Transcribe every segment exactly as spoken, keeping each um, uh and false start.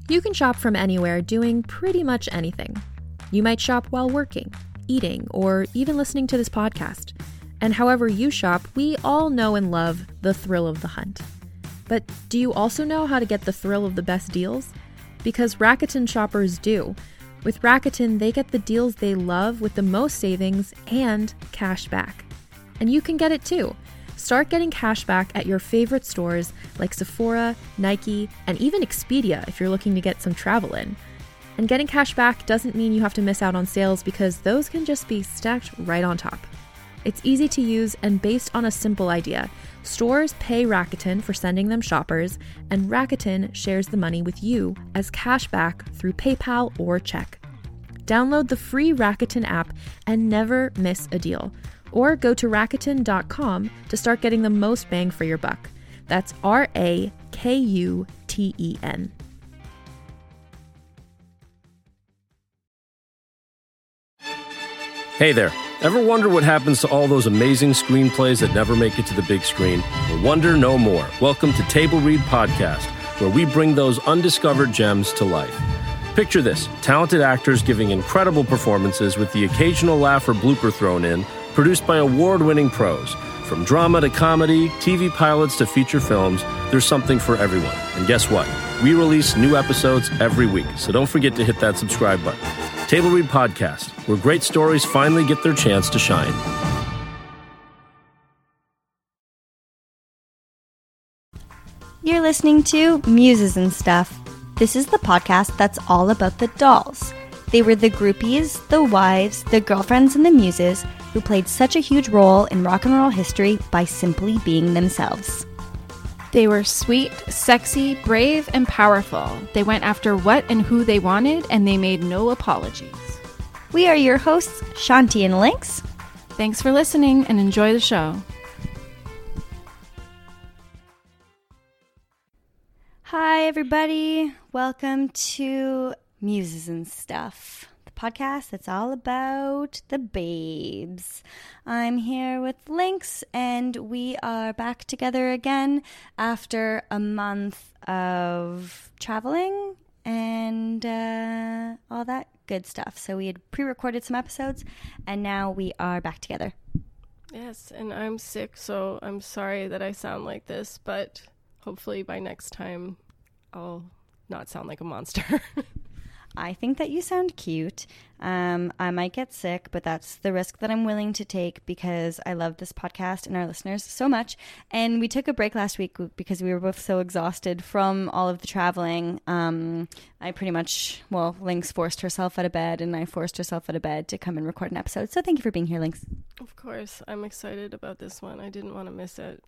You can shop from anywhere doing pretty much anything. You might shop while working, eating, or even listening to this podcast. And however you shop, we all know and love the thrill of the hunt. But do you also know how to get the thrill of the best deals? Because Rakuten shoppers do. With Rakuten, they get the deals they love with the most savings and cash back. And you can get it too. Start getting cash back at your favorite stores like Sephora, Nike, and even Expedia if you're looking to get some travel in. And getting cash back doesn't mean you have to miss out on sales because those can just be stacked right on top. It's easy to use and based on a simple idea. Stores pay Rakuten for sending them shoppers, and Rakuten shares the money with you as cash back through PayPal or check. Download the free Rakuten app and never miss a deal. Or go to Rakuten dot com to start getting the most bang for your buck. That's R A K U T E N. Hey there. Ever wonder what happens to all those amazing screenplays that never make it to the big screen? Well, wonder no more. Welcome to Table Read Podcast, where we bring those undiscovered gems to life. Picture this, talented actors giving incredible performances with the occasional laugh or blooper thrown in, produced by award-winning pros. From drama to comedy, T V pilots to feature films, there's something for everyone. And guess what? We release new episodes every week, so don't forget to hit that subscribe button. Table Read Podcast, where great stories finally get their chance to shine. You're listening to Muses and Stuff. This is the podcast that's all about the dolls. They were the groupies, the wives, the girlfriends, and the muses who played such a huge role in rock and roll history by simply being themselves. They were sweet, sexy, brave, and powerful. They went after what and who they wanted, and they made no apologies. We are your hosts, Shanti and Lynx. Thanks for listening, and enjoy the show. Hi, everybody. Welcome to Muses and Stuff, the podcast that's all about the babes. I'm here with Lynx, and we are back together again after a month of traveling and uh, all that good stuff. So we had pre-recorded some episodes, and now we are back together. Yes, and I'm sick, so I'm sorry that I sound like this, but hopefully by next time I'll not sound like a monster. I think that you sound cute. Um, I might get sick, but that's the risk that I'm willing to take because I love this podcast and our listeners so much. And we took a break last week because we were both so exhausted from all of the traveling. Um, I pretty much, well, Lynx forced herself out of bed and I forced herself out of bed to come and record an episode. So thank you for being here, Lynx. Of course. I'm excited about this one. I didn't want to miss it.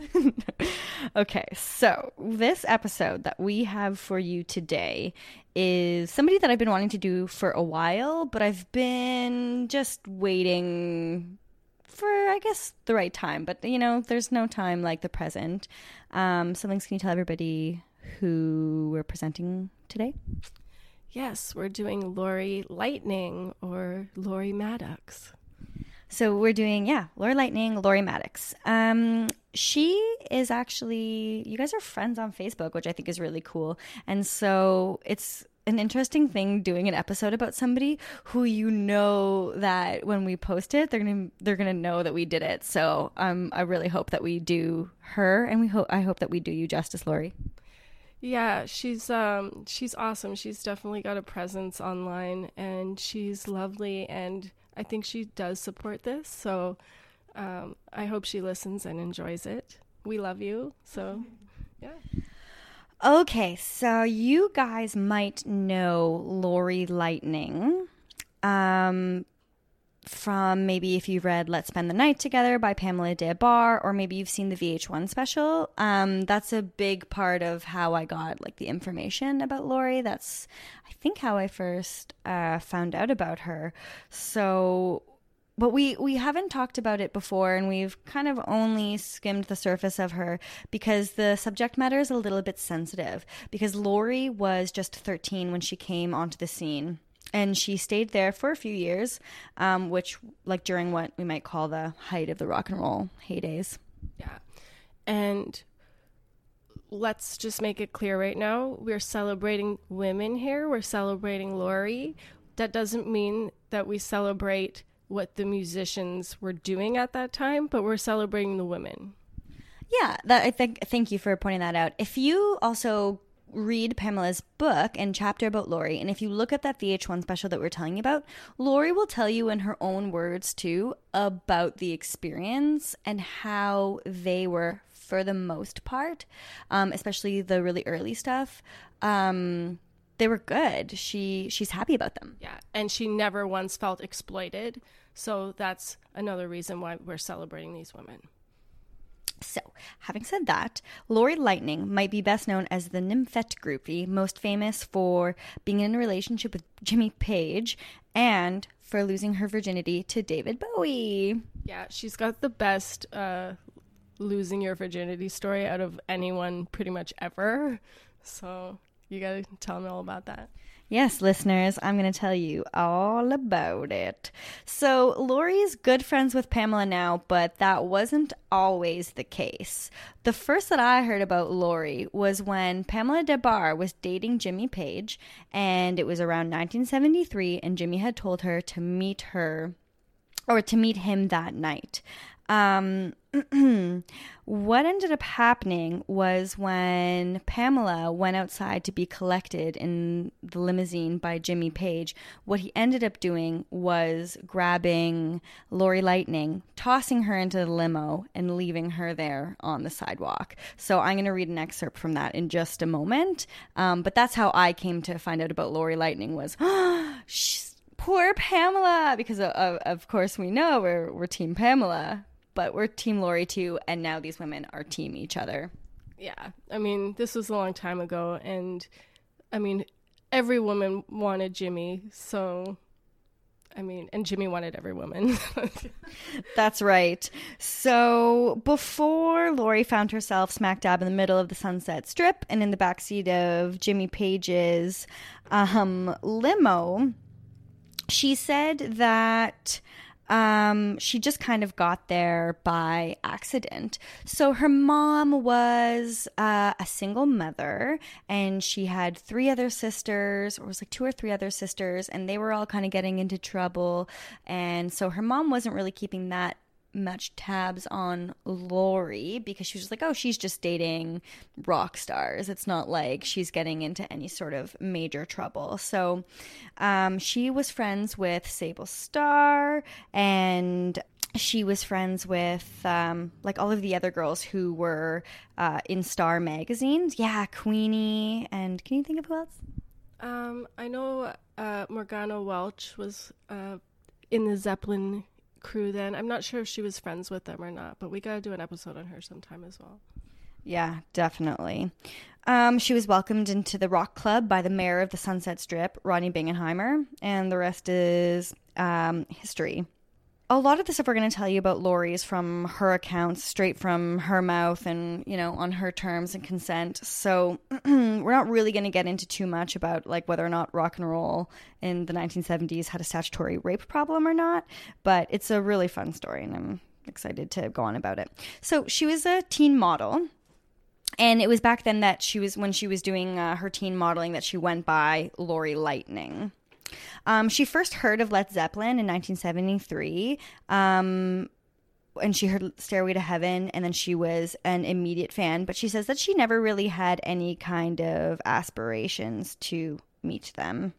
Okay, so this episode that we have for you today is somebody that I've been wanting to do for a while, but I've been just waiting for, I guess, the right time. But, you know, there's no time like the present. Um, so, Lynx, can you tell everybody who we're presenting today? Yes, we're doing Lori Lightning, or Lori Maddox. So we're doing, yeah, Lori Lightning, Lori Maddox. Um, she is actually, you guys are friends on Facebook, which I think is really cool. And so it's an interesting thing doing an episode about somebody who you know that when we post it, they're gonna they're gonna know that we did it. So um, I really hope that we do her, and we hope I hope that we do you justice, Lori. Yeah, she's um she's awesome. She's definitely got a presence online, and she's lovely, and I think she does support this, so um, I hope she listens and enjoys it. We love you, so yeah. Okay, so you guys might know Lori Lightning um, from maybe if you've read Let's Spend the Night Together by Pamela Des Barres, or maybe you've seen the V H one special. Um, that's a big part of how I got like the information about Lori. That's, I think, how I first uh, found out about her. So, but we, we haven't talked about it before, and we've kind of only skimmed the surface of her because the subject matter is a little bit sensitive, because Lori was just thirteen when she came onto the scene. And she stayed there for a few years, um, which, like, during what we might call the height of the rock and roll heydays. Yeah. And let's just make it clear right now. We're celebrating women here. We're celebrating Lori. That doesn't mean that we celebrate what the musicians were doing at that time, but we're celebrating the women. Yeah, that I think. Thank you for pointing that out. If you also read Pamela's book and chapter about Lori, and if you look at that V H one special that we're telling you about, Lori will tell you in her own words too about the experience and how they were, for the most part, um, especially the really early stuff. Um, they were good. She she's happy about them. Yeah, and she never once felt exploited. So that's another reason why we're celebrating these women. So, having said that, Lori Lightning might be best known as the Nymphette groupie, most famous for being in a relationship with Jimmy Page and for losing her virginity to David Bowie. Yeah, she's got the best uh, losing your virginity story out of anyone pretty much ever. So, you gotta tell me all about that. Yes, listeners, I'm going to tell you all about it. So, Lori's good friends with Pamela now, but that wasn't always the case. The first that I heard about Lori was when Pamela Des Barres was dating Jimmy Page, and it was around nineteen seventy-three, and Jimmy had told her to meet her, or to meet him that night. Um, what ended up happening was when Pamela went outside to be collected in the limousine by Jimmy Page, what he ended up doing was grabbing Lori Lightning, tossing her into the limo, and leaving her there on the sidewalk. So I'm going to read an excerpt from that in just a moment. Um, but that's how I came to find out about Lori Lightning was, oh, she's, poor Pamela, because of, of, of course we know we're, we're Team Pamela. But we're Team Lori too, and now these women are team each other. Yeah, I mean, this was a long time ago, and I mean, every woman wanted Jimmy, so, I mean, and Jimmy wanted every woman. That's right. So before Lori found herself smack dab in the middle of the Sunset Strip and in the backseat of Jimmy Page's um, limo, she said that Um, she just kind of got there by accident. So her mom was uh, a single mother, and she had three other sisters, or it was like two or three other sisters, and they were all kind of getting into trouble. And so her mom wasn't really keeping that much tabs on Lori, because she was just like, oh, she's just dating rock stars. It's not like she's getting into any sort of major trouble. So um, she was friends with Sable Starr, and she was friends with um, like all of the other girls who were uh, in Star magazines. Yeah, Queenie, and can you think of who else? Um, I know uh, Morgana Welch was uh, in the Zeppelin crew then. I'm not sure if she was friends with them or not, but we gotta do an episode on her sometime as well. Yeah, definitely. Um, she was welcomed into the rock club by the mayor of the Sunset Strip, Rodney Bingenheimer, and the rest is um, history. A lot of the stuff we're going to tell you about Lori is from her accounts, straight from her mouth and, you know, on her terms and consent. So we're not really going to get into too much about like whether or not rock and roll in the nineteen seventies had a statutory rape problem or not. But it's a really fun story, and I'm excited to go on about it. So she was a teen model. And it was back then that she was, when she was doing uh, her teen modeling, that she went by Lori Lightning. Um, she first heard of Led Zeppelin in nineteen seventy-three, um, and she heard Stairway to Heaven, and then she was an immediate fan. But she says that she never really had any kind of aspirations to meet them.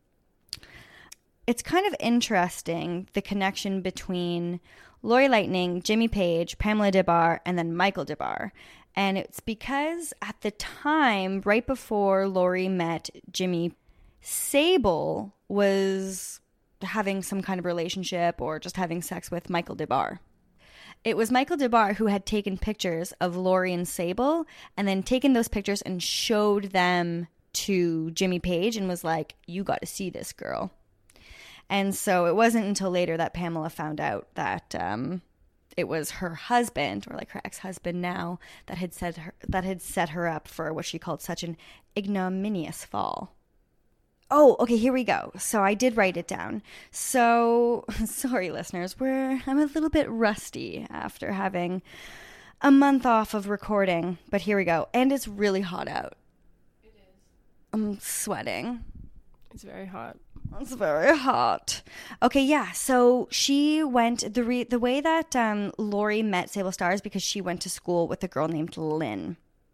It's kind of interesting, the connection between Lori Lightning, Jimmy Page, Pamela Des Barres, and then Michael Des Barres. And it's because at the time, right before Lori met Jimmy, Sable was having some kind of relationship or just having sex with Michael Des Barres. It was Michael Des Barres who had taken pictures of Lori and Sable and then taken those pictures and showed them to Jimmy Page and was like, you got to see this girl. And so it wasn't until later that Pamela found out that um, it was her husband, or like her ex-husband now, that had set her, that had set her up for what she called such an ignominious fall. Oh, okay, here we go. So I did write it down. So, sorry, listeners, we're I'm a little bit rusty after having a month off of recording, but here we go. And it's really hot out. It is. I'm sweating. It's very hot. It's very hot. Okay, yeah. So she went the re- the way that um, Lori met Sable Star is because she went to school with a girl named Lynn.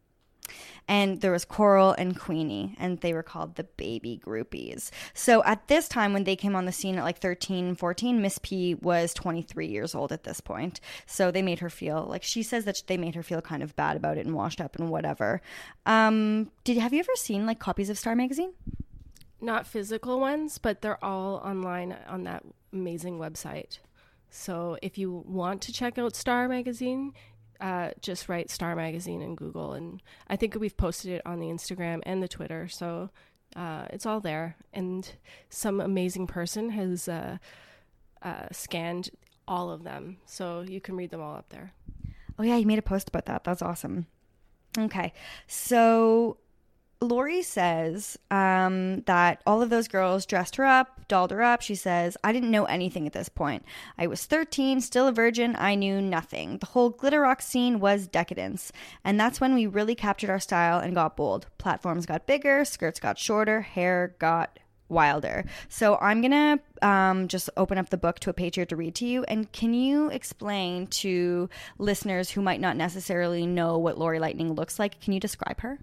And there was Coral and Queenie, and they were called the Baby Groupies. So at this time, when they came on the scene at like thirteen, fourteen, Miss P was twenty-three years old at this point. So they made her feel, like she says that they made her feel kind of bad about it and washed up and whatever. Um, did Have you ever seen like copies of Star Magazine? Not physical ones, but they're all online on that amazing website. So if you want to check out Star Magazine, Uh, just write Star Magazine in Google, and I think we've posted it on the Instagram and the Twitter, so uh, it's all there. And some amazing person has uh, uh, scanned all of them, so you can read them all up there. Oh yeah, you made a post about that. That's awesome. Okay, so Lori says um, that all of those girls dressed her up, dolled her up. She says, I didn't know anything at this point. I was thirteen, still a virgin. I knew nothing. The whole glitter rock scene was decadence. And that's when we really captured our style and got bold. Platforms got bigger, skirts got shorter, hair got wilder. So I'm going to um, just open up the book to a page here to read to you. And can you explain to listeners who might not necessarily know what Lori Lightning looks like? Can you describe her?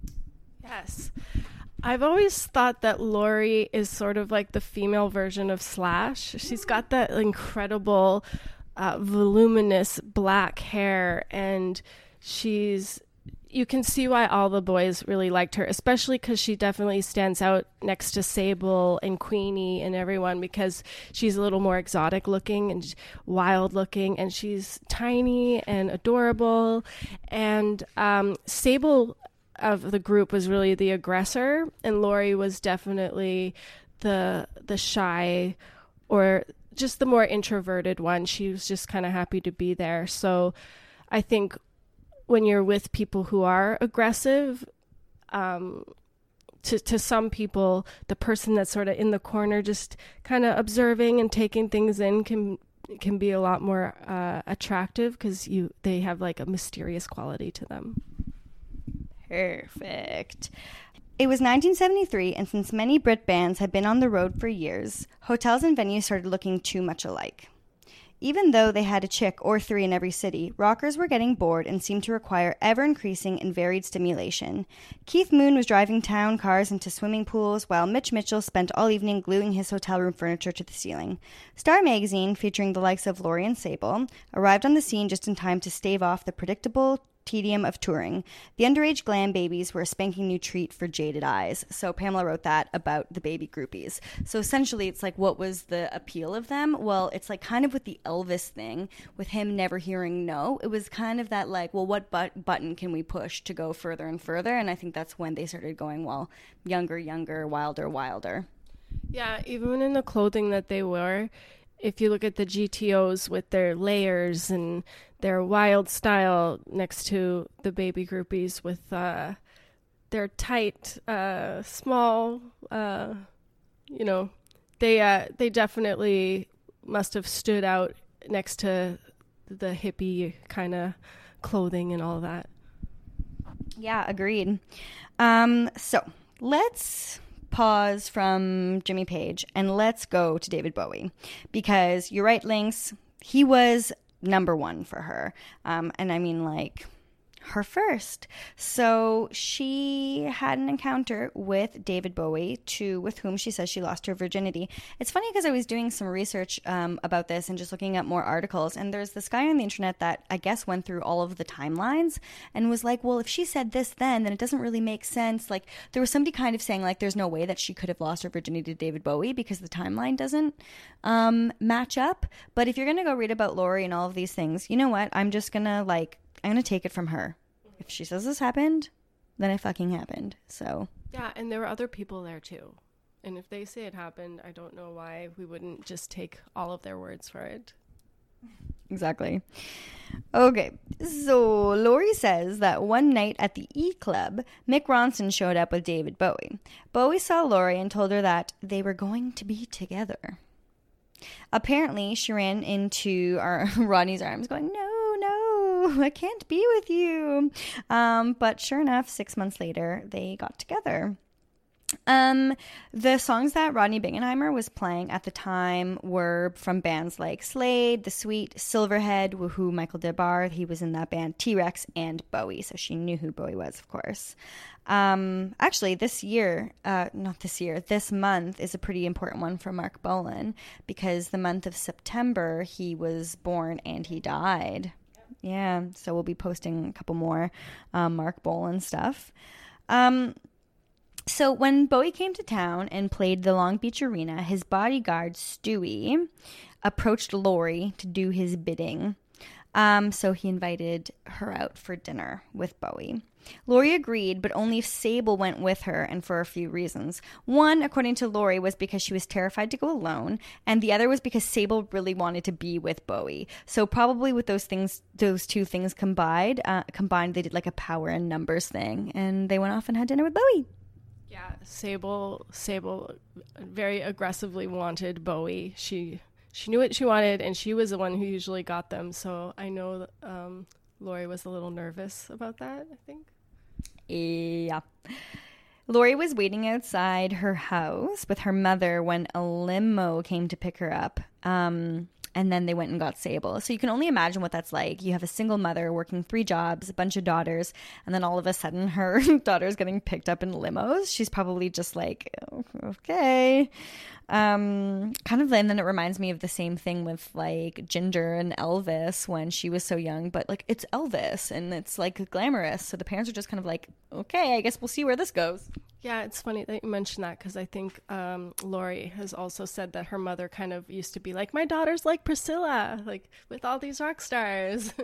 Yes. I've always thought that Lori is sort of like the female version of Slash. She's got that incredible, uh, voluminous black hair, and she's, you can see why all the boys really liked her, especially because she definitely stands out next to Sable and Queenie and everyone, because she's a little more exotic looking and wild looking, and she's tiny and adorable. And um, Sable of the group was really the aggressor, and Lori was definitely the the shy, or just the more introverted one. She was just kind of happy to be there. So I think when you're with people who are aggressive, um, to to some people, the person that's sort of in the corner just kind of observing and taking things in can can be a lot more uh, attractive, because you they have like a mysterious quality to them. Perfect. It was nineteen seventy-three, and since many Brit bands had been on the road for years, hotels and venues started looking too much alike. Even though they had a chick or three in every city, rockers were getting bored and seemed to require ever-increasing and varied stimulation. Keith Moon was driving town cars into swimming pools, while Mitch Mitchell spent all evening gluing his hotel room furniture to the ceiling. Star Magazine, featuring the likes of Lori and Sable, arrived on the scene just in time to stave off the predictable tedium of touring. The underage glam babies were a spanking new treat for jaded eyes. So Pamela wrote that about the Baby Groupies. So essentially it's like, what was the appeal of them? Well, it's like kind of with the Elvis thing, with him never hearing no. It was kind of that like, well, what but- button can we push to go further and further? And I think that's when they started going, well, younger, younger, wilder, wilder. Yeah, even in the clothing that they wore, if you look at the G T Os with their layers and their wild style next to the Baby Groupies with uh, their tight, uh, small, uh, you know, they uh, they definitely must have stood out next to the hippie kind of clothing and all of that. Yeah, agreed. Um, so let's pause from Jimmy Page and let's go to David Bowie, because you're right, Lynx, he was number one for her. Um, and I mean, like, her first. So she had an encounter with David Bowie, to with whom she says she lost her virginity. It's funny because I was doing some research um, about this and just looking up more articles, and there's this guy on the internet that I guess went through all of the timelines and was like, well, if she said this then, then it doesn't really make sense. Like, there was somebody kind of saying, like, there's no way that she could have lost her virginity to David Bowie because the timeline doesn't um, match up. But if you're going to go read about Lori and all of these things, you know what? I'm just going to, like, I'm going to take it from her. If she says this happened, then it fucking happened. So yeah, and there were other people there too. And if they say it happened, I don't know why we wouldn't just take all of their words for it. Exactly. Okay, so Lori says that one night at the E Club, Mick Ronson showed up with David Bowie. Bowie saw Lori and told her that they were going to be together. Apparently, she ran into our Rodney's arms going, no, no. no, I can't be with you. Um, but sure enough, six months later, they got together. Um, the songs that Rodney Bingenheimer was playing at the time were from bands like Slade, The Sweet, Silverhead, Woohoo, Michael DeBar. He was in that band, T-Rex, and Bowie. So she knew who Bowie was, of course. Um, actually, this year, uh, not this year, this month is a pretty important one for Mark Bolan because the month of September, he was born and he died. Yeah, so we'll be posting a couple more um, Mark Bolan stuff. Um... So when Bowie came to town and played the Long Beach Arena, his bodyguard, Stewie, approached Lori to do his bidding. Um, so he invited her out for dinner with Bowie. Lori agreed, but only if Sable went with her, and for a few reasons. One, according to Lori, was because she was terrified to go alone, and the other was because Sable really wanted to be with Bowie. So probably with those things, those two things combined, uh, combined, they did like a power and numbers thing, and they went off and had dinner with Bowie. Yeah, Sable Sable very aggressively wanted Bowie. She she knew what she wanted, and she was the one who usually got them. So I know that, um, Lori was a little nervous about that, I think. Yeah. Lori was waiting outside her house with her mother when a limo came to pick her up. Um, and then they went and got Sable. So you can only imagine what that's like. You have a single mother working three jobs, a bunch of daughters, and then all of a sudden her daughter's getting picked up in limos. She's probably just like, oh, okay. Um, kind of, and then it reminds me of the same thing with like Ginger and Elvis when she was so young, but like it's Elvis and it's like glamorous. So the parents are just kind of like, okay, I guess we'll see where this goes. Yeah, it's funny that you mentioned that because I think um, Lori has also said that her mother kind of used to be like, my daughter's like Priscilla, like with all these rock stars.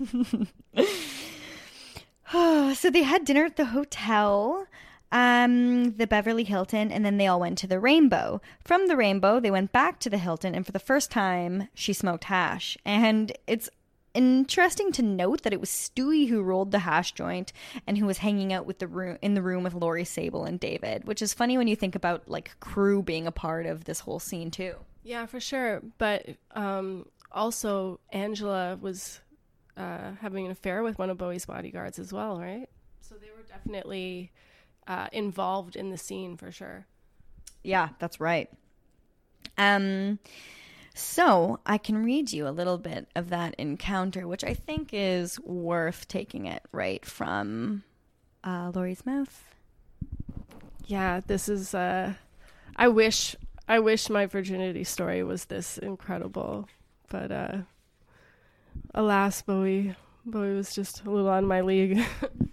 So they had dinner at the hotel, um, the Beverly Hilton, and then they all went to the Rainbow. From the Rainbow, they went back to the Hilton, and for the first time, she smoked hash. And it's interesting to note that it was Stewie who rolled the hash joint and who was hanging out with the room in the room with Lori, Sable, and David, which is funny when you think about like crew being a part of this whole scene too. Yeah, for sure. But um, also Angela was uh, having an affair with one of Bowie's bodyguards as well, right? So they were definitely uh, involved in the scene for sure. Yeah, that's right. Um. So I can read you a little bit of that encounter, which I think is worth taking it right from uh, Lori's mouth. Yeah, this is. Uh, I wish. I wish my virginity story was this incredible, but uh, alas, Bowie. Bowie was just a little out of my league.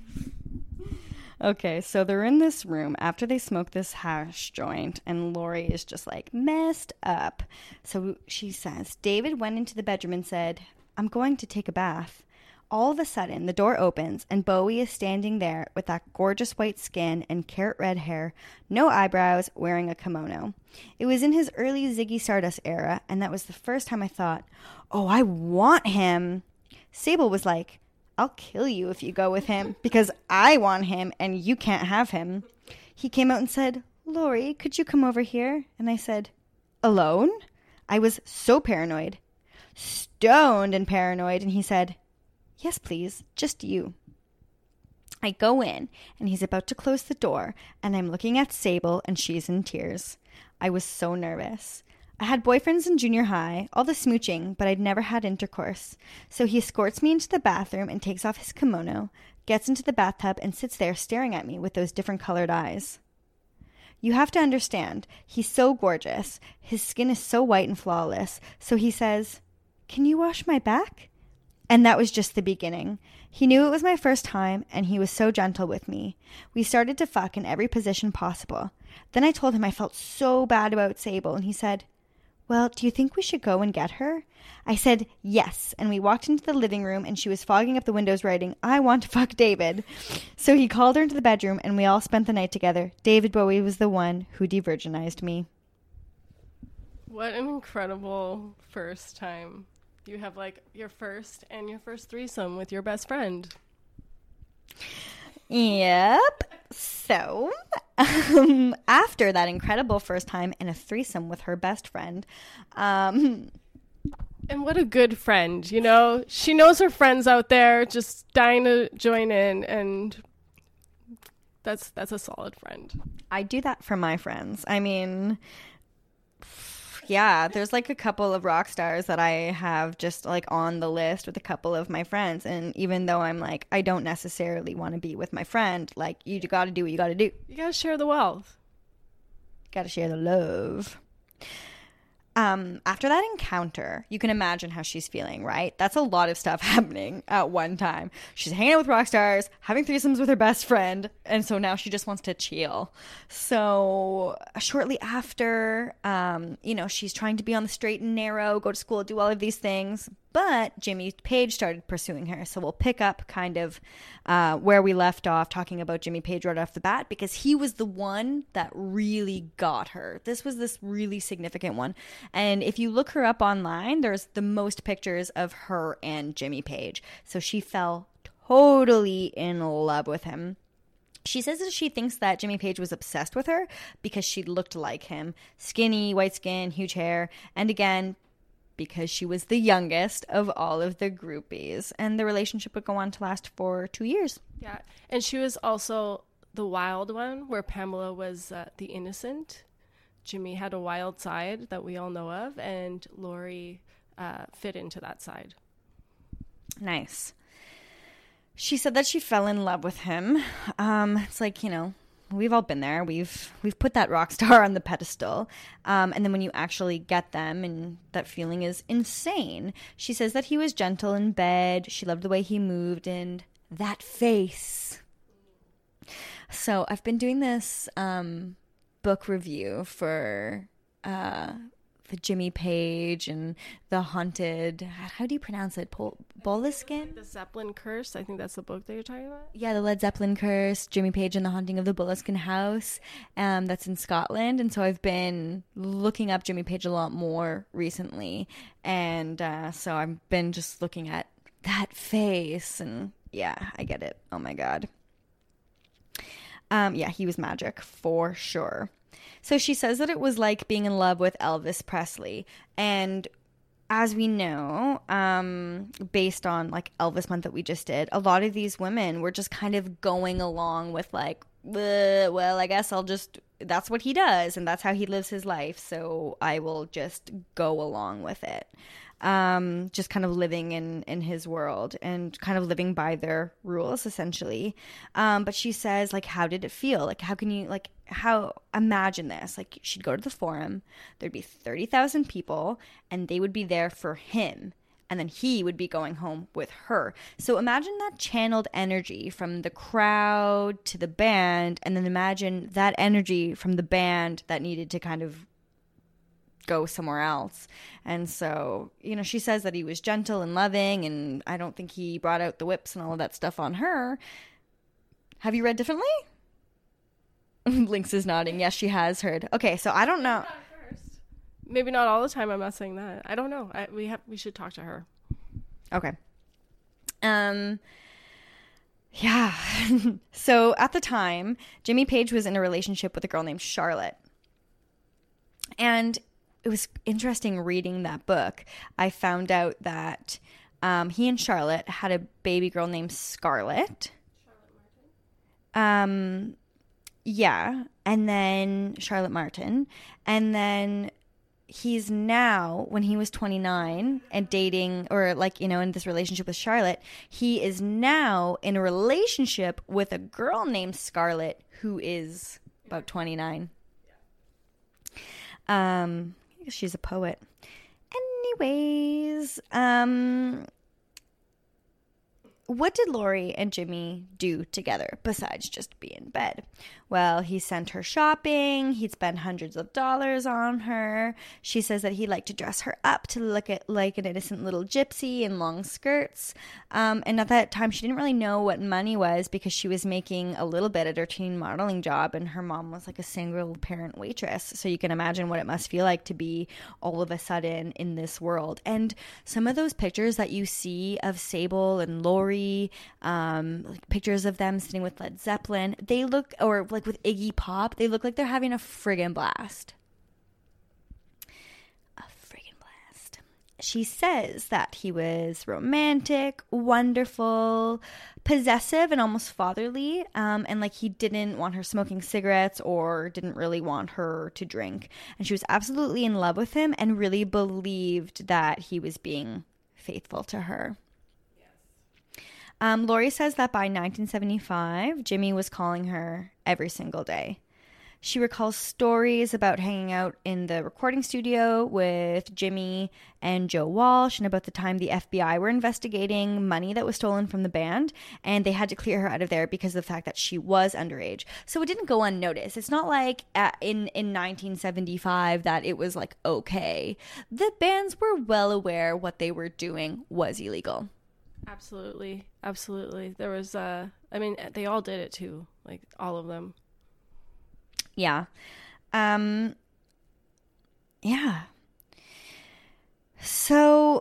Okay, so they're in this room after they smoke this hash joint, and Lori is just like messed up. So she says, David went into the bedroom and said, I'm going to take a bath. All of a sudden, the door opens, and Bowie is standing there with that gorgeous white skin and carrot red hair, no eyebrows, wearing a kimono. It was in his early Ziggy Stardust era, and that was the first time I thought, oh, I want him. Sable was like, I'll kill you if you go with him because I want him and you can't have him. He came out and said, Lori, could you come over here? And I said, alone? I was so paranoid, stoned and paranoid. And he said, yes, please, just you. I go in and he's about to close the door and I'm looking at Sable and she's in tears. I was so nervous. I had boyfriends in junior high, all the smooching, but I'd never had intercourse. So he escorts me into the bathroom and takes off his kimono, gets into the bathtub, and sits there staring at me with those different colored eyes. You have to understand, he's so gorgeous. His skin is so white and flawless. So he says, can you wash my back? And that was just the beginning. He knew it was my first time, and he was so gentle with me. We started to fuck in every position possible. Then I told him I felt so bad about Sable, and he said, well, do you think we should go and get her? I said, yes, and we walked into the living room, and she was fogging up the windows writing, I want to fuck David. So he called her into the bedroom, and we all spent the night together. David Bowie was the one who de-virginized me. What an incredible first time. You have, like, your first and your first threesome with your best friend. Yep. So, um, after that incredible first time and a threesome with her best friend, um, And what a good friend, you know? She knows her friends out there just dying to join in, and that's that's a solid friend. I do that for my friends. I mean, yeah, there's like a couple of rock stars that I have just like on the list with a couple of my friends. And even though I'm like, I don't necessarily want to be with my friend, like, you got to do what you got to do. You got to share the wealth. Got to share the love. Um, after that encounter, you can imagine how she's feeling, right? That's a lot of stuff happening at one time. She's hanging out with rock stars, having threesomes with her best friend, and so now she just wants to chill. So shortly after, um, you know, she's trying to be on the straight and narrow, go to school, do all of these things, but Jimmy Page started pursuing her. So we'll pick up kind of uh, where we left off, talking about Jimmy Page right off the bat, because he was the one that really got her. This was this really significant one. And if you look her up online, there's the most pictures of her and Jimmy Page. So she fell totally in love with him. She says that she thinks that Jimmy Page was obsessed with her because she looked like him. Skinny, white skin, huge hair. And again, because she was the youngest of all of the groupies. And the relationship would go on to last for two years. Yeah. And she was also the wild one, where Pamela was uh, the innocent. Jimmy had a wild side that we all know of, and Lori uh, fit into that side. Nice. She said that she fell in love with him. Um, it's like, you know, we've all been there. We've we've put that rock star on the pedestal. Um, and then when you actually get them, and that feeling is insane. She says that he was gentle in bed. She loved the way he moved and that face. So I've been doing this um, book review for uh, the Jimmy Page and the haunted, how do you pronounce it? Pol- Boleskine? The Zeppelin Curse. I think that's the book that you're talking about. Yeah, the Led Zeppelin Curse, Jimmy Page and the Haunting of the Boleskine House. Um, that's in Scotland. And so I've been looking up Jimmy Page a lot more recently. And uh, so I've been just looking at that face. And yeah, I get it. Oh my God. Um, yeah, he was magic for sure. So she says that it was like being in love with Elvis Presley. And as we know, um, based on like Elvis Month that we just did, a lot of these women were just kind of going along with like, well, I guess I'll just, that's what he does and that's how he lives his life. So I will just go along with it. Um, just kind of living in, in his world and kind of living by their rules, essentially. Um, but she says, like, how did it feel? Like, how can you, like, how, imagine this. Like, she'd go to the forum, there'd be thirty thousand people, and they would be there for him. And then he would be going home with her. So imagine that channeled energy from the crowd to the band, and then imagine that energy from the band that needed to kind of go somewhere else. And so, you know, she says that he was gentle and loving, and I don't think he brought out the whips and all of that stuff on her. Have you read differently? Lynx is nodding. Yes, she has heard. Okay, so I don't know. Maybe not all the time. I'm not saying that. I don't know. I, we have we should talk to her. Okay. Um. Yeah. So at the time, Jimmy Page was in a relationship with a girl named Charlotte. And it was interesting reading that book. I found out that um, he and Charlotte had a baby girl named Scarlett. Charlotte Martin? Um, yeah. And then Charlotte Martin. And then he's now, when he was twenty-nine and dating, or like, you know, in this relationship with Charlotte, he is now in a relationship with a girl named Scarlett who is about twenty-nine. Um, I guess she's a poet. Anyways, um, what did Lori and Jimmy do together besides just be in bed? Well, he sent her shopping. He'd spend hundreds of dollars on her. She says that he liked to dress her up to look at like an innocent little gypsy in long skirts. Um, and at that time, she didn't really know what money was because she was making a little bit at her teen modeling job, and her mom was like a single parent waitress. So you can imagine what it must feel like to be all of a sudden in this world. And some of those pictures that you see of Sable and Lori, um, like pictures of them sitting with Led Zeppelin, they look, or like with Iggy Pop, they look like they're having a friggin' blast. A friggin' blast. she says that he was romantic, wonderful, possessive, and almost fatherly. Um, and like he didn't want her smoking cigarettes or didn't really want her to drink. And she was absolutely in love with him and really believed that he was being faithful to her. Yes. Um, Lori says that by nineteen seventy-five, Jimmy was calling her every single day. She recalls stories about hanging out in the recording studio with Jimmy and Joe Walsh, and about the time the F B I were investigating money that was stolen from the band, and they had to clear her out of there because of the fact that she was underage. So it didn't go unnoticed. It's not like at, in, in nineteen seventy-five that it was like, okay. The bands were well aware what they were doing was illegal. Absolutely. Absolutely. There was, uh, I mean, they all did it too, like all of them. Yeah. Um, yeah. So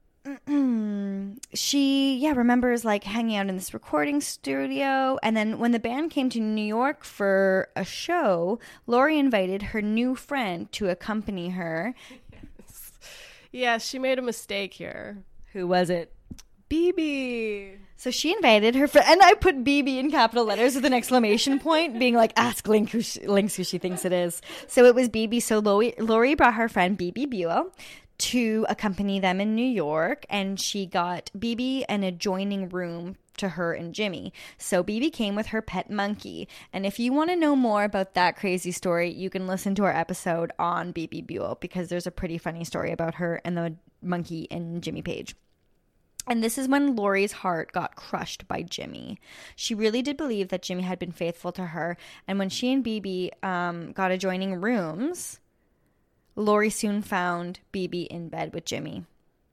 she, yeah, remembers like hanging out in this recording studio. And then when the band came to New York for a show, Lori invited her new friend to accompany her. Yes. Yeah, she made a mistake here. Who was it? B B. So she invited her friend, and I put B B in capital letters with an exclamation point, being like, ask Link who she, Lynx who she thinks it is. So it was B B. So Lori, Lori brought her friend B B Buell to accompany them in New York, and she got B B an adjoining room to her and Jimmy. So B B came with her pet monkey. And if you want to know more about that crazy story, you can listen to our episode on B B Buell, because there's a pretty funny story about her and the monkey and Jimmy Page. And this is when Lori's heart got crushed by Jimmy. She really did believe that Jimmy had been faithful to her. And when she and B B um, got adjoining rooms, Lori soon found B B in bed with Jimmy.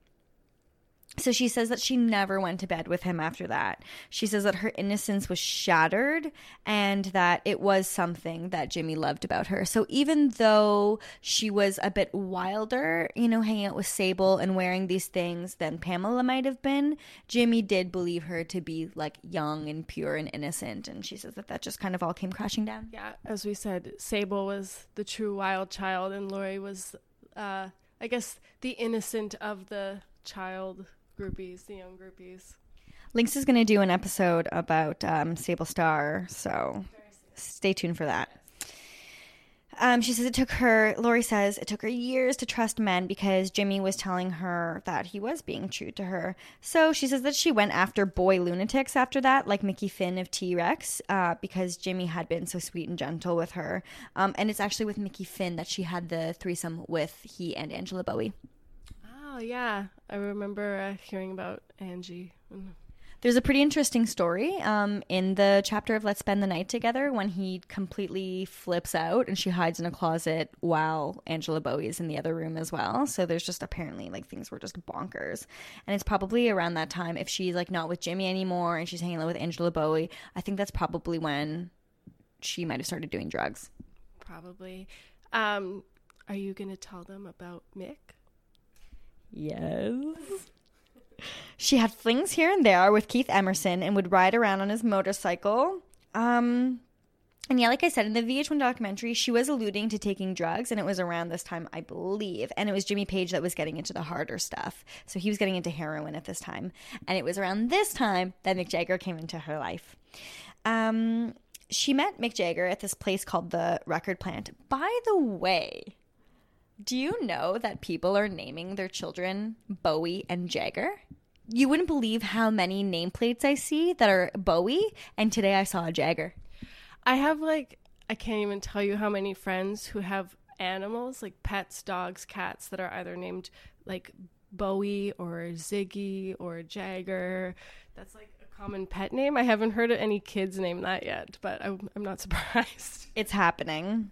So she says that she never went to bed with him after that. She says that her innocence was shattered and that it was something that Jimmy loved about her. So even though she was a bit wilder, you know, hanging out with Sable and wearing these things than Pamela might have been, Jimmy did believe her to be like young and pure and innocent. And she says that that just kind of all came crashing down. Yeah, as we said, Sable was the true wild child and Lori was, uh, I guess, the innocent of the child groupies, the young groupies. Lynx is going to do an episode about um, Sable Star, so stay tuned for that. Um, she says it took her, Lori says, it took her years to trust men because Jimmy was telling her that he was being true to her. So she says that she went after boy lunatics after that, like Mickey Finn of T-Rex, uh, because Jimmy had been so sweet and gentle with her. Um, and it's actually with Mickey Finn that she had the threesome with he and Angela Bowie. Oh, yeah. I remember uh, hearing about Angie. There's a pretty interesting story um, in the chapter of Let's Spend the Night Together when he completely flips out and she hides in a closet while Angela Bowie is in the other room as well. So there's just apparently like things were just bonkers. And it's probably around that time, if she's like not with Jimmy anymore and she's hanging out with Angela Bowie, I think that's probably when she might have started doing drugs. Probably. Um, are you going to tell them about Mick? Yes. She had flings here and there with Keith Emerson and would ride around on his motorcycle. Um, and yeah, like I said, in the V H one documentary, she was alluding to taking drugs, and it was around this time, I believe. And it was Jimmy Page that was getting into the harder stuff. So he was getting into heroin at this time. And it was around this time that Mick Jagger came into her life. Um, she met Mick Jagger at this place called the Record Plant. By the way, do you know that people are naming their children Bowie and Jagger? You wouldn't believe how many nameplates I see that are Bowie, and today I saw a Jagger. I have like, I can't even tell you how many friends who have animals, like pets, dogs, cats, that are either named like Bowie or Ziggy or Jagger. That's like a common pet name. I haven't heard of any kids name that yet, but I'm, I'm not surprised. It's happening.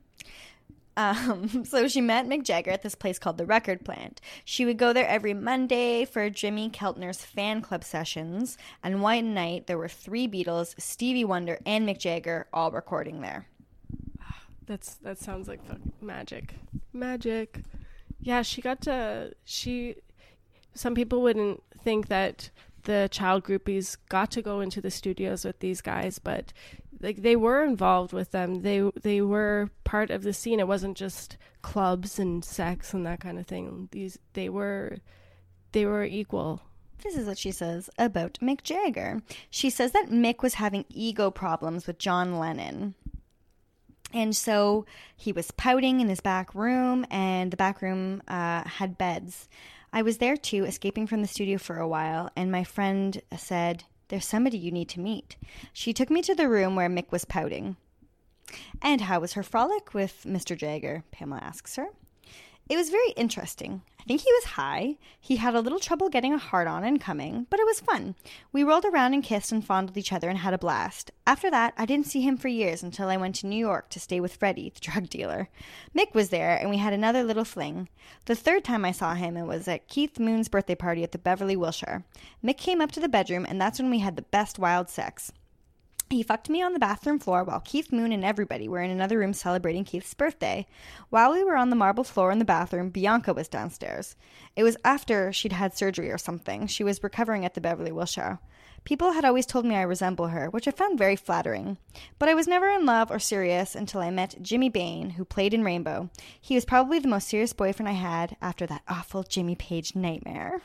Um, so she met Mick Jagger at this place called the Record Plant. She would go there every Monday for Jimmy Keltner's fan club sessions, and one night there were three Beatles, Stevie Wonder, and Mick Jagger all recording there. That's that sounds like fucking magic. Magic. Yeah, she got to she some people wouldn't think that the child groupies got to go into the studios with these guys, but like they were involved with them. They they were part of the scene. It wasn't just clubs and sex and that kind of thing. These they were they were equal. This is what she says about Mick Jagger. She says that Mick was having ego problems with John Lennon. And so he was pouting in his back room, and the back room uh, had beds. I was there too, escaping from the studio for a while, and my friend said, "There's somebody you need to meet." She took me to the room where Mick was pouting. "And how was her frolic with Mister Jagger?" Pamela asks her. "It was very interesting. I think he was high. He had a little trouble getting a hard-on and coming, but it was fun. We rolled around and kissed and fondled each other and had a blast. After that, I didn't see him for years until I went to New York to stay with Freddie, the drug dealer. Mick was there, and we had another little fling. The third time I saw him, it was at Keith Moon's birthday party at the Beverly Wilshire. Mick came up to the bedroom, and that's when we had the best wild sex. He fucked me on the bathroom floor while Keith Moon and everybody were in another room celebrating Keith's birthday. While we were on the marble floor in the bathroom, Bianca was downstairs. It was after she'd had surgery or something. She was recovering at the Beverly Wilshire. People had always told me I resemble her, which I found very flattering. But I was never in love or serious until I met Jimmy Bain, who played in Rainbow. He was probably the most serious boyfriend I had after that awful Jimmy Page nightmare."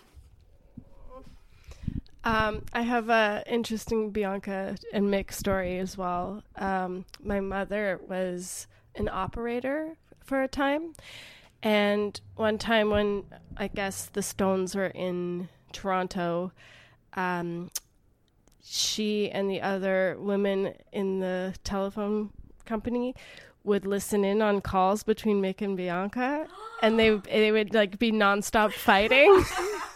Um, I have a interesting Bianca and Mick story as well. Um, my mother was an operator for a time, and one time when I guess the Stones were in Toronto, um, she and the other women in the telephone company would listen in on calls between Mick and Bianca, and they they would like be nonstop fighting.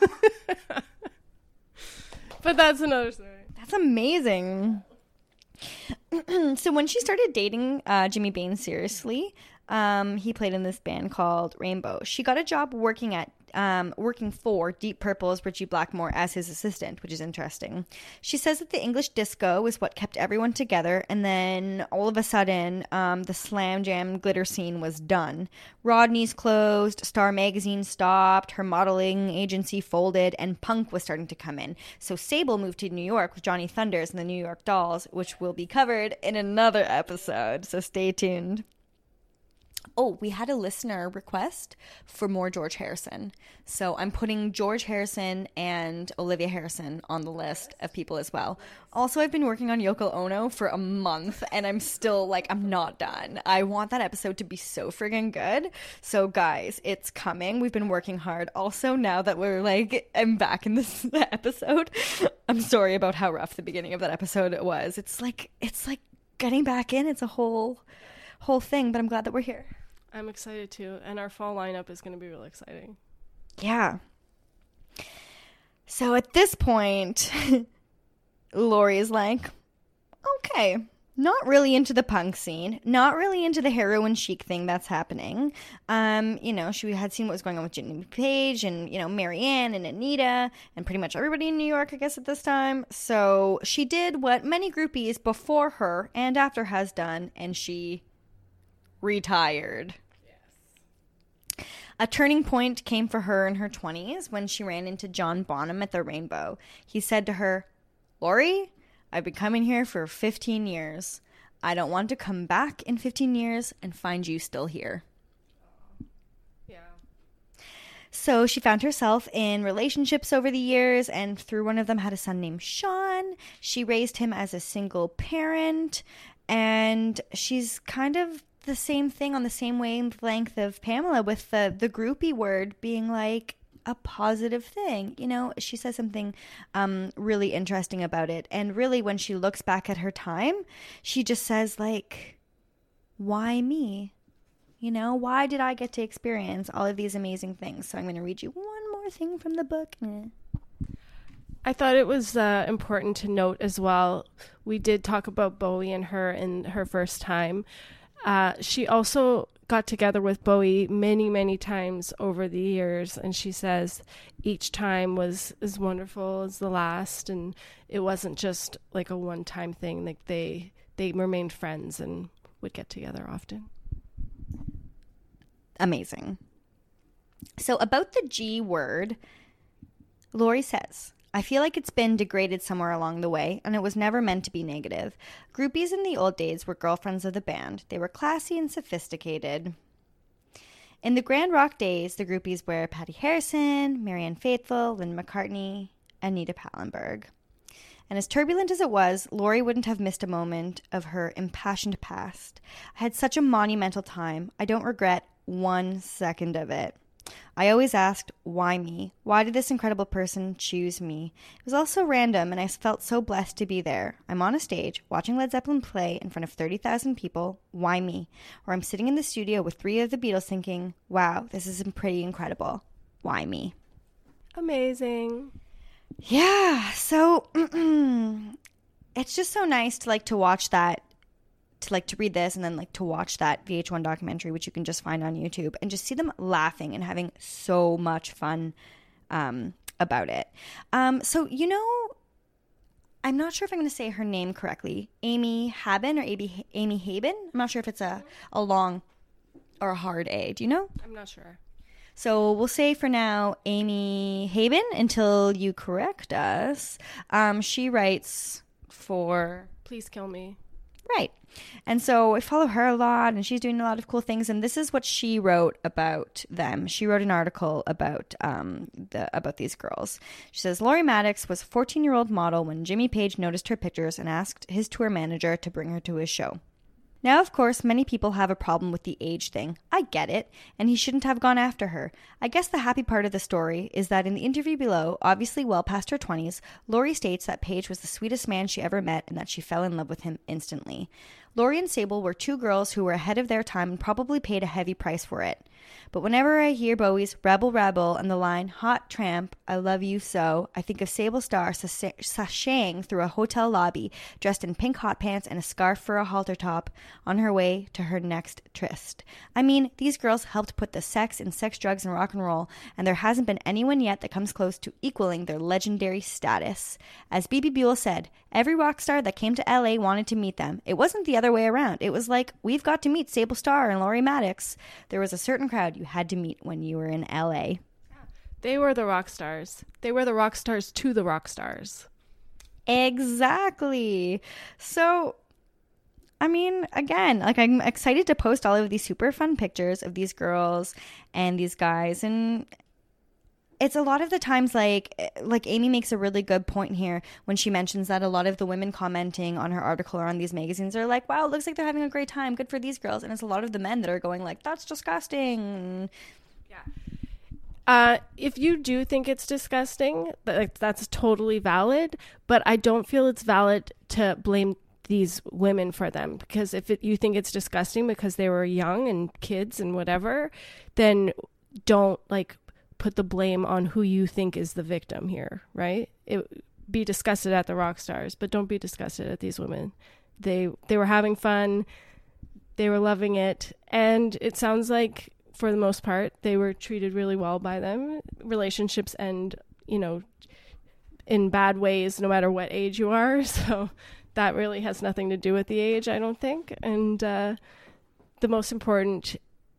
But that's another story. That's amazing. So when she started dating uh, Jimmy Bain seriously, um, he played in this band called Rainbow. She got a job working at um, working for Deep Purple's Richie Blackmore as his assistant, which is interesting. She says that the English disco was what kept everyone together, and then all of a sudden, um, the slam jam glitter scene was done. Rodney's closed, Star Magazine stopped, her modeling agency folded, and punk was starting to come in. So Sable moved to New York with Johnny Thunders and the New York Dolls, which will be covered in another episode, so stay tuned. Oh, we had a listener request for more George Harrison. So I'm putting George Harrison and Olivia Harrison on the list of people as well. Also, I've been working on Yoko Ono for a month, and I'm still, like, I'm not done. I want that episode to be so friggin' good. So, guys, it's coming. We've been working hard. Also, now that we're, like, I'm back in this episode, I'm sorry about how rough the beginning of that episode was. It's like, it's like getting back in. It's a whole, whole thing, but I'm glad that we're here. I'm excited too, and our fall lineup is going to be really exciting. Yeah. So at this point, Lori is like, okay, not really into the punk scene, not really into the heroin chic thing that's happening. Um, you know, she had seen what was going on with Jimmy Page and, you know, Marianne and Anita and pretty much everybody in New York, I guess, at this time. So she did what many groupies before her and after has done, and she retired. Yes. A turning point came for her in her twenties when she ran into John Bonham at the Rainbow. He said to her, "Lori, I've been coming here for fifteen years. I don't want to come back in fifteen years and find you still here." Yeah. So she found herself in relationships over the years, and through one of them had a son named Sean. She raised him as a single parent, and she's kind of the same thing on the same wavelength of Pamela, with the the groupie word being like a positive thing. You know, she says something um really interesting about it, and really when she looks back at her time, she just says, like, why me? You know, why did I get to experience all of these amazing things? So I'm going to read you one more thing from the book. I thought it was uh, important to note as well, we did talk about Bowie and her in her first time. Uh, she also got together with Bowie many, many times over the years, and she says each time was as wonderful as the last, and it wasn't just like a one-time thing. Like they they remained friends and would get together often. Amazing. So about the G word, Lori says, I feel like it's been degraded somewhere along the way, and it was never meant to be negative. Groupies in the old days were girlfriends of the band. They were classy and sophisticated. In the grand rock days, the groupies were Patty Harrison, Marianne Faithfull, Lynn McCartney, and Nita Pallenberg. And as turbulent as it was, Lori wouldn't have missed a moment of her impassioned past. I had such a monumental time. I don't regret one second of it. I always asked, why me? Why did this incredible person choose me? It was all so random, and I felt so blessed to be there. I'm on a stage, watching Led Zeppelin play in front of thirty thousand people. Why me? Or I'm sitting in the studio with three of the Beatles thinking, wow, this is pretty incredible. Why me? Amazing. Yeah, so it's just so nice to like to watch that, to like to read this and then like to watch that V H one documentary, which you can just find on YouTube, and just see them laughing and having so much fun um, about it. Um, so, you know, I'm not sure if I'm going to say her name correctly. Amy Haben or Amy, Amy Haben? I'm not sure if it's a, a long or a hard A. Do you know? I'm not sure. So we'll say for now Amy Haben until you correct us. Um, she writes for... Please Kill Me. Right. And so I follow her a lot, and she's doing a lot of cool things. And this is what she wrote about them. She wrote an article about um the about these girls. She says, Lori Maddox was a fourteen-year-old model when Jimmy Page noticed her pictures and asked his tour manager to bring her to his show. Now, of course, many people have a problem with the age thing. I get it, and he shouldn't have gone after her. I guess the happy part of the story is that in the interview below, obviously well past her twenties, Lori states that Page was the sweetest man she ever met and that she fell in love with him instantly. Lori and Sable were two girls who were ahead of their time and probably paid a heavy price for it. But whenever I hear Bowie's Rebel Rebel and the line, Hot Tramp, I love you so, I think of Sable Starr sas- sashaying through a hotel lobby, dressed in pink hot pants and a scarf for a halter top, on her way to her next tryst. I mean, these girls helped put the sex in sex, drugs, and rock and roll, and there hasn't been anyone yet that comes close to equaling their legendary status. As B B Buell said, every rock star that came to L A wanted to meet them. It wasn't the other way around. It was like, we've got to meet Sable Starr and Lori Maddox. There was a certain crowd you had to meet when you were in L A. They were the rock stars. They were the rock stars to the rock stars. Exactly. So, I mean, again, like I'm excited to post all of these super fun pictures of these girls and these guys, and it's a lot of the times like like Amy makes a really good point here when she mentions that a lot of the women commenting on her article or on these magazines are like, wow, it looks like they're having a great time, good for these girls, and it's a lot of the men that are going like, that's disgusting. Yeah. Uh, if you do think it's disgusting, like that's totally valid, but I don't feel it's valid to blame these women for them, because if it, you think it's disgusting because they were young and kids and whatever, then don't like put the blame on who you think is the victim here, right? It, be disgusted at the rock stars, but don't be disgusted at these women. They they were having fun, they were loving it, and it sounds like for the most part they were treated really well by them. Relationships end, you know, in bad ways no matter what age you are, so that really has nothing to do with the age, I don't think. And uh, the most important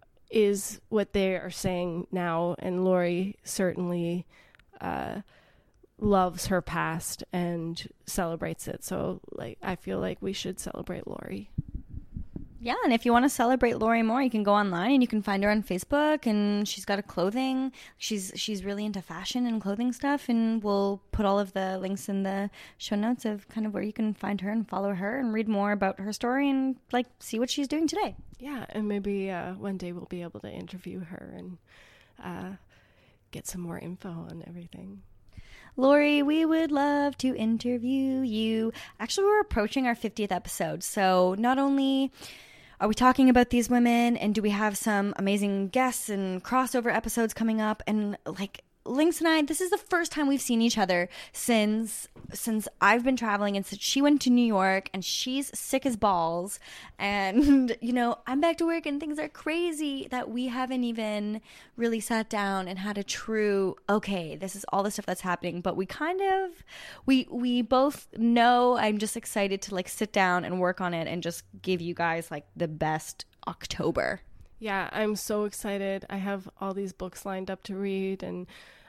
is what they are saying now, and Lori certainly uh, loves her past and celebrates it. So, like, I feel like we should celebrate Lori. Yeah, and if you want to celebrate Lori more, you can go online and you can find her on Facebook, and she's got a clothing. She's she's really into fashion and clothing stuff, and we'll put all of the links in the show notes of kind of where you can find her and follow her and read more about her story and like see what she's doing today. Yeah, and maybe uh, one day we'll be able to interview her and uh, get some more info on everything. Lori, we would love to interview you. Actually, we're approaching our fiftieth episode, so not only are we talking about these women, and do we have some amazing guests and crossover episodes coming up, and like Lynx and I, this is the first time we've seen each other since since I've been traveling, and since she went to New York, and she's sick as balls, and you know, I'm back to work and things are crazy, that we haven't even really sat down and had a true, okay, this is all the stuff that's happening, but we kind of we we both know. I'm just excited to like sit down and work on it and just give you guys like the best October. Yeah, I'm so excited. I have all these books lined up to read, and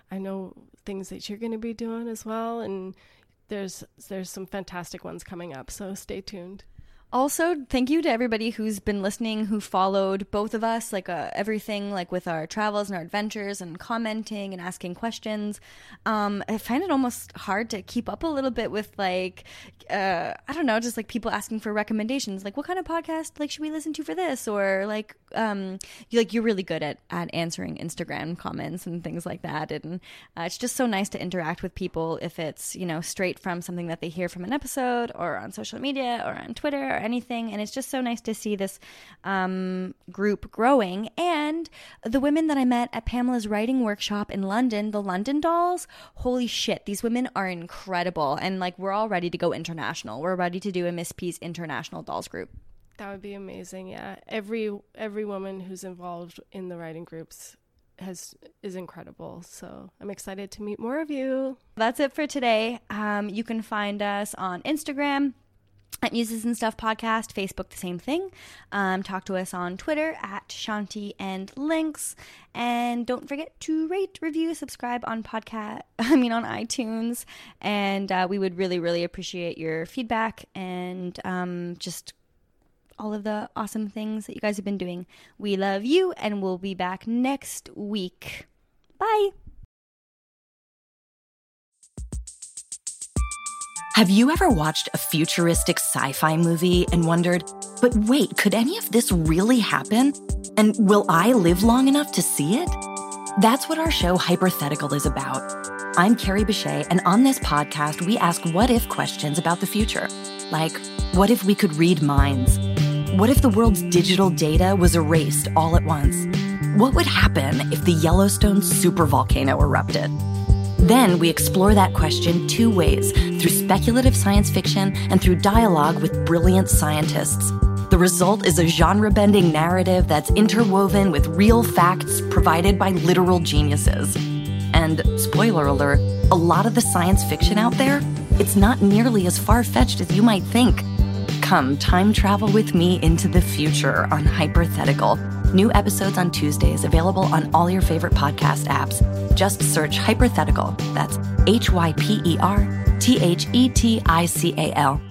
I know things that you're going to be doing as well. And there's there's some fantastic ones coming up. So stay tuned. Also, thank you to everybody who's been listening, who followed both of us, like uh, everything, like with our travels and our adventures and commenting and asking questions. Um, I find it almost hard to keep up a little bit with like, uh, I don't know, just like people asking for recommendations. Like, what kind of podcast like should we listen to for this? Or like, um, you like you're really good at, at answering Instagram comments and things like that. And uh, it's just so nice to interact with people if it's, you know, straight from something that they hear from an episode or on social media or on Twitter or anything. And it's just so nice to see this um, group growing. And the women that I met at Pamela's writing workshop in London, the London Dolls, holy shit, these women are incredible. And like, we're all ready to go international. We're ready to do a Miss Peace International Dolls group. That would be amazing. Yeah. Every, every woman who's involved in the writing groups has is incredible. So I'm excited to meet more of you. That's it for today. Um, you can find us on Instagram at Muses and Stuff Podcast, Facebook, the same thing. Um, talk to us on Twitter at Shanti and Links. And don't forget to rate, review, subscribe on podcast, I mean on iTunes. And uh, we would really, really appreciate your feedback and um, just all of the awesome things that you guys have been doing. We love you, and we'll be back next week. Bye. Have you ever watched a futuristic sci-fi movie and wondered, but wait, could any of this really happen? And will I live long enough to see it? That's what our show Hypothetical is about. I'm Carrie Bechet, and on this podcast, we ask what-if questions about the future. Like, what if we could read minds? What if the world's digital data was erased all at once? What would happen if the Yellowstone supervolcano erupted? Then we explore that question two ways, through speculative science fiction and through dialogue with brilliant scientists. The result is a genre-bending narrative that's interwoven with real facts provided by literal geniuses. And, spoiler alert, a lot of the science fiction out there, it's not nearly as far-fetched as you might think. Come time travel with me into the future on Hypothetical. New episodes on Tuesdays, available on all your favorite podcast apps. Just search Hypothetical. That's H Y P E R T H E T I C A L.